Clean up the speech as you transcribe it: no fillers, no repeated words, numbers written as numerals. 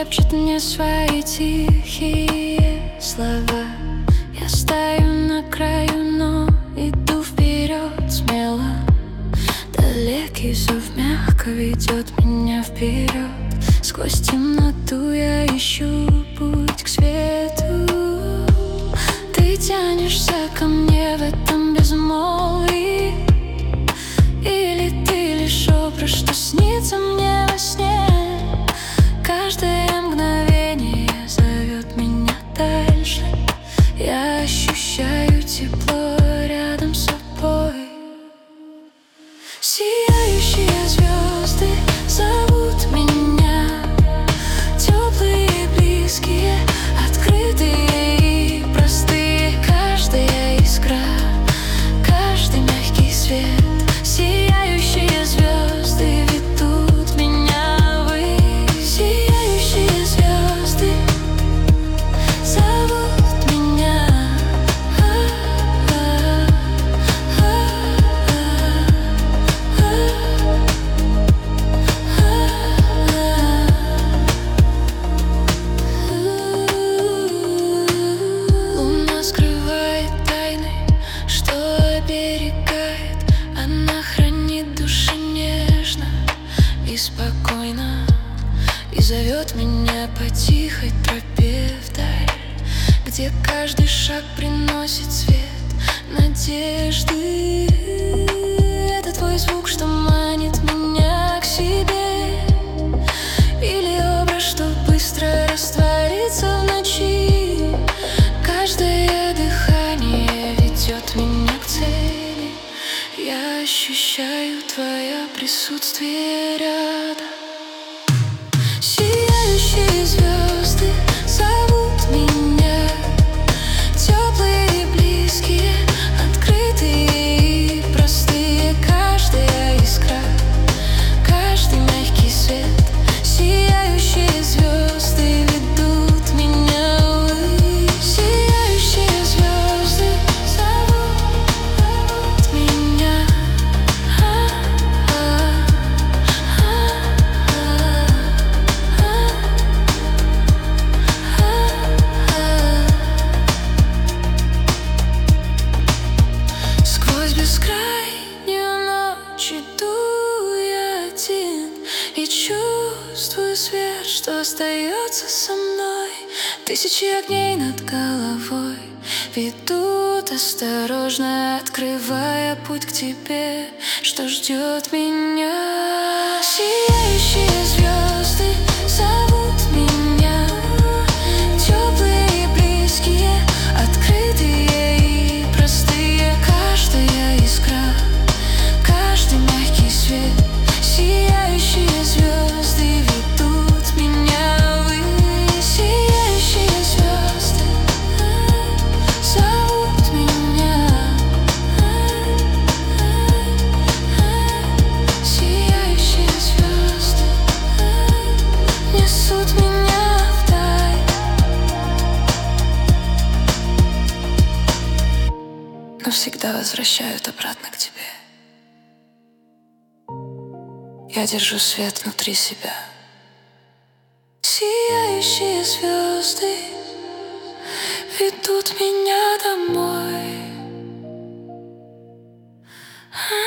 шепчет мне свои тихие слова. Я стою на краю, но иду вперед смело. Далекий зов мягко ведет меня вперед. Сквозь темноту я ищу путь к свету. Ты тянешься ко мне в этом безмолвии, или ты лишь образ, что снится мне во сне? Каждое мгновение зовет меня дальше. Я ощущаю тепло рядом с собой. Сияющие звезды зовут меня, теплые и близкие, открытые и простые. Каждая искра, каждый мягкий свет. Сияющие звезды ведут меня ввысь. Сияющие звезды зовут меня. Луна скрывает тайны, что оберегает. Она хранит души нежно и спокойно, и зовет меня по тихой тропе вдаль, где каждый шаг приносит свет надежды. Это твой звук, что манит меня к себе, или образ, что быстро растворится в ночи. Каждое дыхание ведет меня к цели. Я ощущаю твое присутствие рядом. Сияющие звезды зовут меня, теплые и близкие, открытые и простые. Каждая искра, каждый мягкий свет. Сияющие звезды ведут меня ввысь. Сияющие звезды зовут меня. Сквозь бескрайнюю ночь иду я один и чувствую свет, что остается со мной. Тысячи огней над головой ведут осторожно, открывая путь к тебе, что ждет меня. Сияющие звезды зовут меня, теплые и близкие, открытые и простые. Каждая искра, каждый мягкий свет. Сияющие звезды ведут меня ввысь. Сияющие звезды зовут меня. Сияющие звезды несут меня вдаль. Но всегда возвращают обратно к тебе. Я держу свет внутри себя. Сияющие звезды ведут меня домой.